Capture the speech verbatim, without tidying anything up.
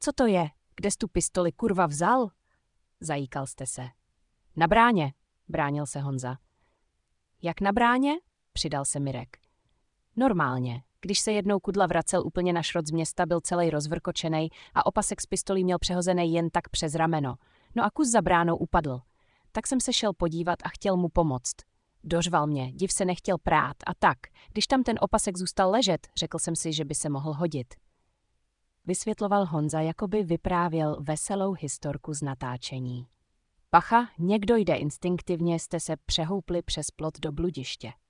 Co to je? Kde jsi tu pistoli kurva vzal? Zajíkal jste se. Na bráně, bránil se Honza. Jak na bráně? Přidal se Mirek. Normálně. Když se jednou Kudla vracel úplně na šrot z města, byl celý rozvrkočenej a opasek s pistolí měl přehozený jen tak přes rameno. No a kus za bránou upadl. Tak jsem se šel podívat a chtěl mu pomoct. Dořval mě, div se nechtěl prát a tak. Když tam ten opasek zůstal ležet, řekl jsem si, že by se mohl hodit. Vysvětloval Honza, jako by vyprávěl veselou historku z natáčení. Pacha, někdo jde instinktivně, jste se přehoupli přes plot do bludiště.